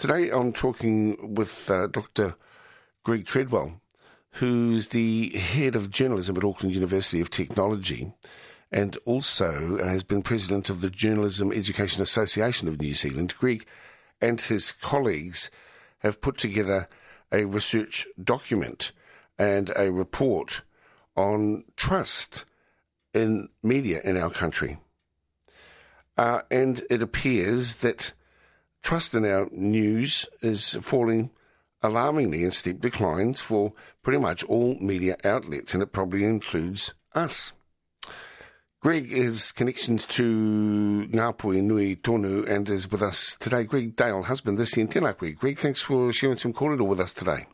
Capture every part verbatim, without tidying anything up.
Today I'm talking with uh, Doctor Greg Treadwell, who's the head of journalism at Auckland University of Technology and also has been president of the Journalism Education Association of New Zealand. Greg and his colleagues have put together a research document and a report on trust in media in our country. Uh, and it appears that trust in our news is falling alarmingly in steep declines for pretty much all media outlets, and it probably includes us. Greg is connections to Ngāpuhi Nui Tonu and is with us today. Greg Dale, husband, this and tēnā koe. Greg, thanks for sharing some kōrero with us today.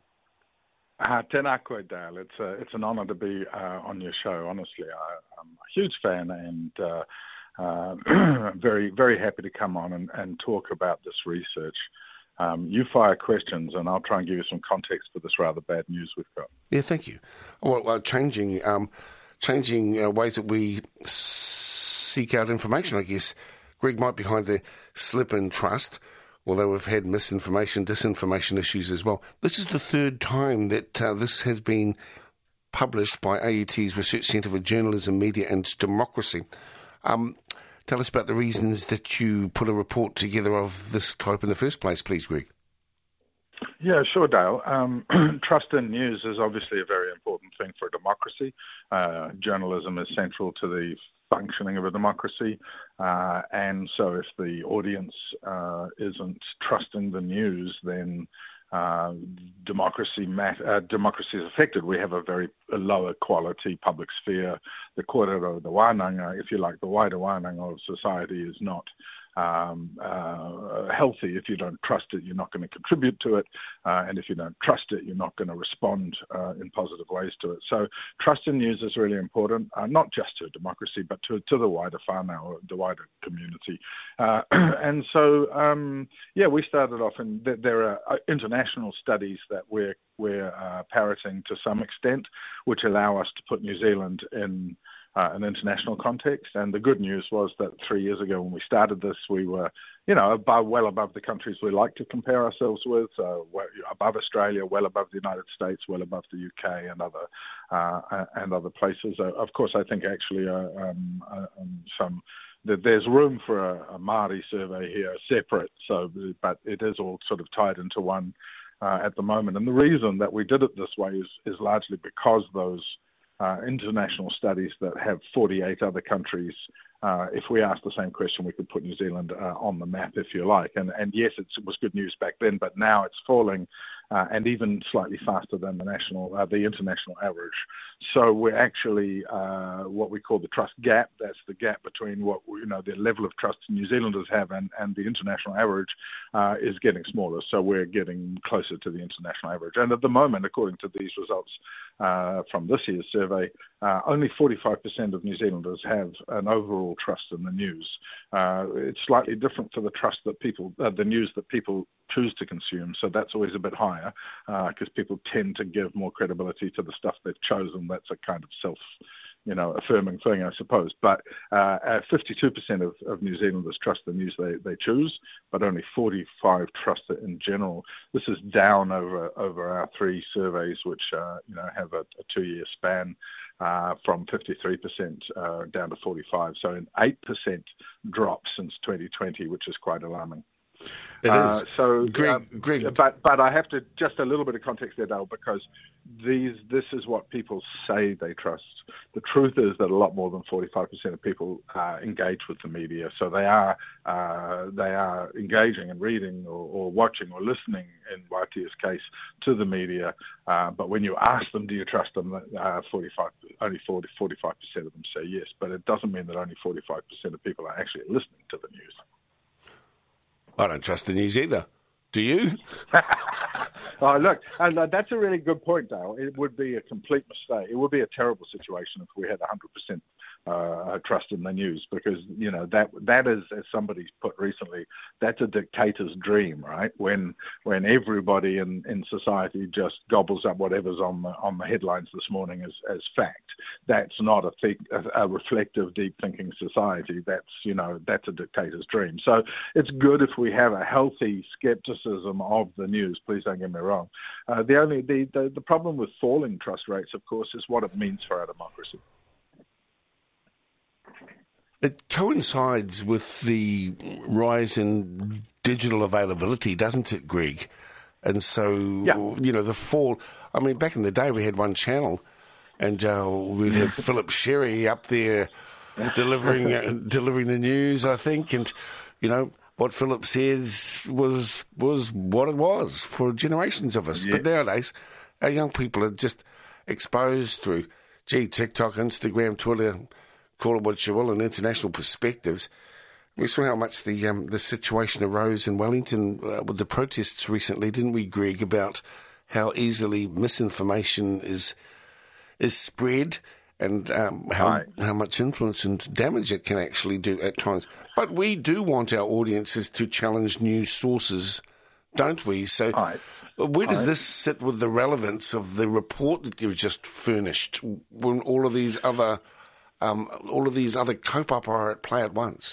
Uh, tēnā koe, Dale. It's, a, it's an honour to be uh, on your show, honestly. I, I'm a huge fan and uh, uh, very, very happy to come on and, and talk about this research. Um, you fire questions and I'll try and give you some context for this rather bad news we've got. Yeah, thank you. Well, uh, changing... Um, Changing uh, ways that we seek out information, I guess. Greg might be behind the slip in trust, although we've had misinformation, disinformation issues as well. This is the third time that uh, this has been published by A U T's Research Centre for Journalism, Media and Democracy. Um, tell us about the reasons that you put a report together of this type in the first place, please, Greg. Yeah, sure, Dale. Um, trust in news is obviously a very important thing for a democracy. Uh, journalism is central to the functioning of a democracy. Uh, and so if the audience uh, isn't trusting the news, then uh, democracy mat- uh, democracy is affected. We have a very a lower quality public sphere. The kōrero, the wānanga, if you like, the wider wānanga of society is not Um, uh, healthy. If you don't trust it, you're not going to contribute to it, uh, and if you don't trust it, you're not going to respond uh, in positive ways to it. So trust in news is really important, uh, not just to democracy, but to, to the wider whānau, or the wider community. Uh, and so, um, yeah, we started off, and th- there are international studies that we're, we're uh, parroting to some extent, which allow us to put New Zealand in Uh, an international context. And the good news was that three years ago when we started this, we were, you know, above, well above the countries we like to compare ourselves with, uh, above Australia, well above the United States, well above the U K and other uh, and other places. Uh, of course, I think actually uh, um, uh, um, some that there's room for a, a Māori survey here separate. So, but it is all sort of tied into one uh, at the moment. And the reason that we did it this way is is largely because those Uh, international studies that have forty-eight other countries, uh, if we asked the same question, we could put New Zealand uh, on the map, if you like. And, and yes, it's, it was good news back then, but now it's falling, uh, and even slightly faster than the national, uh, the international average. So we're actually uh, what we call the trust gap. That's the gap between what you know the level of trust New Zealanders have and, and the international average uh, is getting smaller. So we're getting closer to the international average. And at the moment, according to these results uh, from this year's survey, uh, only forty-five percent of New Zealanders have an overall trust in the news. Uh, it's slightly different for the trust that people, uh, the news that people choose to consume. So that's always a bit higher because uh, people tend to give more credibility to the stuff they've chosen. That's a kind of self, you know, affirming thing, I suppose. But uh, fifty-two percent of, of New Zealanders trust the news they, they choose, but only forty-five trust it in general. This is down over over our three surveys, which uh, you know have a, a two-year span uh, from fifty-three percent uh, down to forty-five. So an eight percent drop since twenty twenty, which is quite alarming. It is. Uh, so, Greg, um, Greg. but but I have to just a little bit of context there, Dale, because these this is what people say they trust. The truth is that a lot more than forty-five percent of people uh, engage with the media, so they are uh, they are engaging and reading or, or watching or listening, in Waitia's case, to the media. Uh, but when you ask them, do you trust them? Uh, forty-five, only forty, forty-five percent of them say yes, but it doesn't mean that only forty-five percent of people are actually listening to the news. I don't trust the news either. Do you? Oh, look, and uh, that's a really good point, Dale. It would be a complete mistake. It would be a terrible situation if we had one hundred percent uh, trust in the news, because, you know, that that is, as somebody's put recently, that's a dictator's dream, right? When when everybody in, in society just gobbles up whatever's on the on the headlines this morning as, as fact. That's not a, th- a, a reflective, deep-thinking society. That's, you know, that's a dictator's dream. So it's good if we have a healthy skepticism of the news. Please don't get me wrong. Uh, the only the, the the problem with falling trust rates, of course, is what it means for our democracy. It coincides with the rise in digital availability, doesn't it, Greg? And so, yeah. you know, the fall... I mean, back in the day, we had one channel, and uh, we'd have Philip Sherry up there delivering uh, delivering the news, I think, and, you know, what Philip says was was what it was for generations of us. Yeah. But nowadays, our young people are just exposed through, gee, TikTok, Instagram, Twitter... call it what you will, and international perspectives. We saw how much the um, the situation arose in Wellington uh, with the protests recently, didn't we, Greg, about how easily misinformation is is spread and um, how right. how much influence and damage it can actually do at times. But we do want our audiences to challenge news sources, don't we? So right. where does right. this sit with the relevance of the report that you've just furnished when all of these other... Um, all of these other cope-up are at play at once?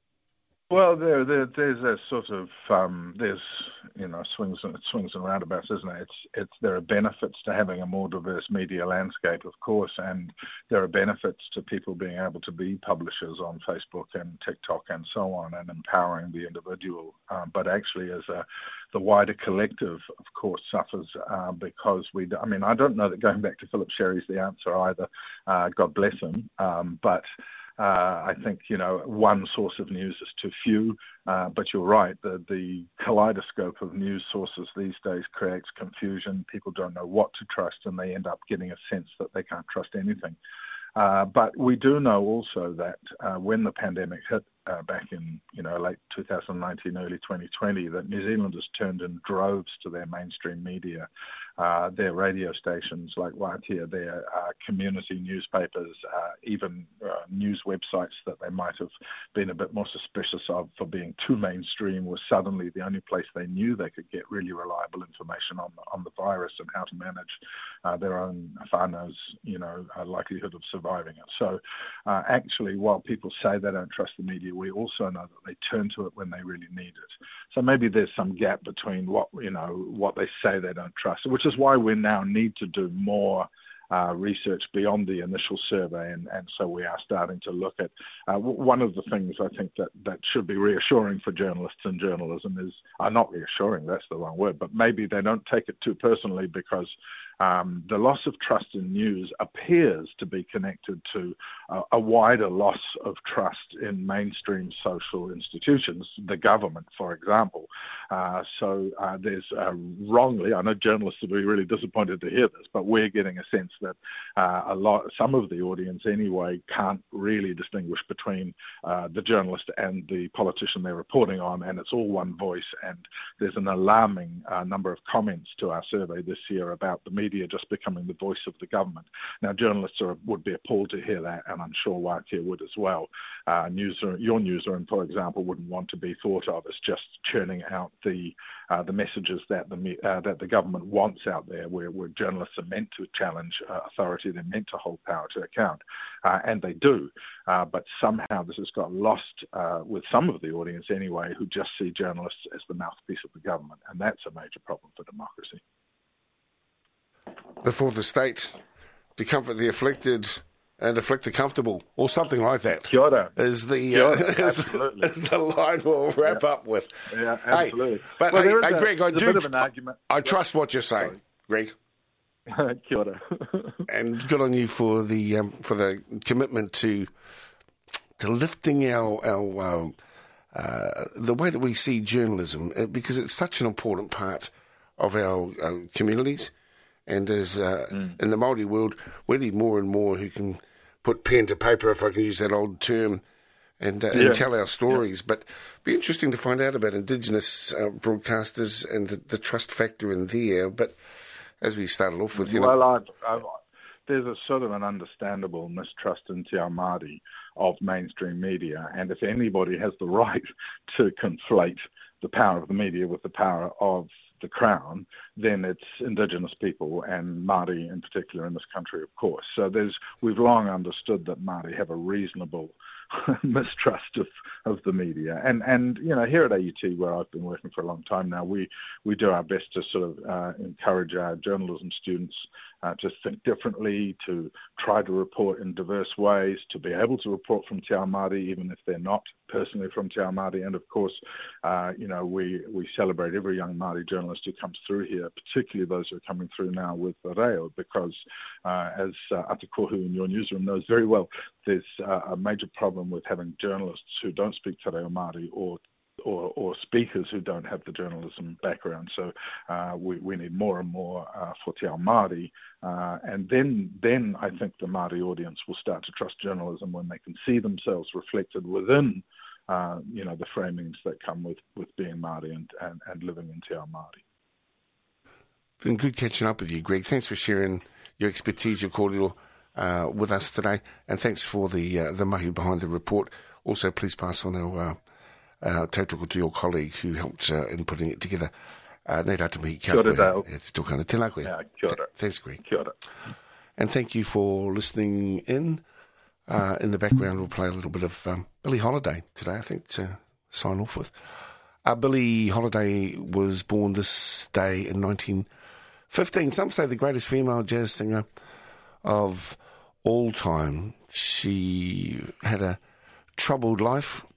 Well, there, there, there's a sort of um, there's you know swings and swings and roundabouts, isn't it? It's it's there are benefits to having a more diverse media landscape, of course, and there are benefits to people being able to be publishers on Facebook and TikTok and so on, and empowering the individual. Um, but actually, as a the wider collective, of course, suffers uh, because we. I mean, I don't know that going back to Philip Sherry's the answer either. Uh, God bless him, um, but. Uh, I think, you know, one source of news is too few, uh, but you're right, the, the kaleidoscope of news sources these days creates confusion. People don't know what to trust, and they end up getting a sense that they can't trust anything. Uh, but we do know also that uh, when the pandemic hit uh, back in, you know, late two thousand nineteen, early twenty twenty, that New Zealanders turned in droves to their mainstream media, uh, their radio stations like Waitea, their uh, community newspapers, uh, even uh, news websites that they might have been a bit more suspicious of for being too mainstream was suddenly the only place they knew they could get really reliable information on the, on the virus and how to manage uh, their own whānau's, you know, uh, likelihood of surviving it. So uh, actually, while people say they don't trust the media, we also know that they turn to it when they really need it. So maybe there's some gap between what, you know, what they say they don't trust, which is why we now need to do more uh, research beyond the initial survey. And, and so we are starting to look at uh, w- one of the things I think that, that should be reassuring for journalists and journalism is, uh, not reassuring, that's the wrong word, but maybe they don't take it too personally, because Um, the loss of trust in news appears to be connected to uh, a wider loss of trust in mainstream social institutions, the government, for example. Uh, so uh, there's uh, wrongly, I know journalists will be really disappointed to hear this, but we're getting a sense that uh, a lot, some of the audience anyway, can't really distinguish between uh, the journalist and the politician they're reporting on, and it's all one voice. And there's an alarming uh, number of comments to our survey this year about the media media just becoming the voice of the government. Now, journalists are, would be appalled to hear that, and I'm sure Waitea would as well. Uh, newsroom, your newsroom, for example, wouldn't want to be thought of as just churning out the uh, the messages that the uh, that the government wants out there, where, where journalists are meant to challenge uh, authority, they're meant to hold power to account, uh, and they do. Uh, but somehow this has got lost uh, with some of the audience anyway, who just see journalists as the mouthpiece of the government, and that's a major problem for democracy. Before the state, to comfort the afflicted and afflict the comfortable, or something like that. Kia ora. Is the, Kia ora, uh, is, the is the line we'll wrap yeah. up with. Yeah, absolutely. Hey, but well, hey, hey a, Greg, I do. A bit of an argument. I yep. trust what you're saying, Greg. Kia ora. And good on you for the um, for the commitment to to lifting our our um, uh, the way that we see journalism, because it's such an important part of our, our communities. And as uh, mm. in the Māori world, we need more and more who can put pen to paper, if I can use that old term, and, uh, yeah. and tell our stories. Yeah. But it'd be interesting to find out about Indigenous uh, broadcasters and the, the trust factor in there. But as we started off with, you well, know... I've, I've, there's a sort of an understandable mistrust in Te Ao Māori of mainstream media, and if anybody has the right to conflate the power of the media with the power of the Crown, then it's Indigenous people and Māori in particular in this country, of course. So there's we've long understood that Māori have a reasonable mistrust of, of the media. And, and, you know, here at A U T, where I've been working for a long time now, we, we do our best to sort of uh, encourage our journalism students uh, to think differently, to try to report in diverse ways, to be able to report from Te Ao Māori, even if they're not personally from Te Ao Māori. And, of course, uh, you know, we, we celebrate every young Māori journalist who comes through here, particularly those who are coming through now with the reo, because uh, as uh, Ata Kohu in your newsroom knows very well, there's uh, a major problem with having journalists who don't speak Te Reo Māori or Or, or speakers who don't have the journalism background. So uh, we, we need more and more uh, for Te Ao Māori. Uh, and then, then I think the Māori audience will start to trust journalism when they can see themselves reflected within, uh, you know, the framings that come with, with being Māori and, and, and living in Te Ao Māori. Been good catching up with you, Greg. Thanks for sharing your expertise, your cordial, uh, with us today. And thanks for the uh, the mahi behind the report. Also, please pass on our... Uh, Uh, tautoko to your colleague who helped uh, in putting it together. Uh, Nei rata mihi kia koe. It's tōkana tēnā koe. Yeah, kia ora. Th- thanks, Greg. Kia ora. And thank you for listening in. Uh, in the background, we'll play a little bit of um, Billie Holiday today, I think, to sign off with. Uh, Billie Holiday was born this day in nineteen fifteen. Some say the greatest female jazz singer of all time. She had a troubled life.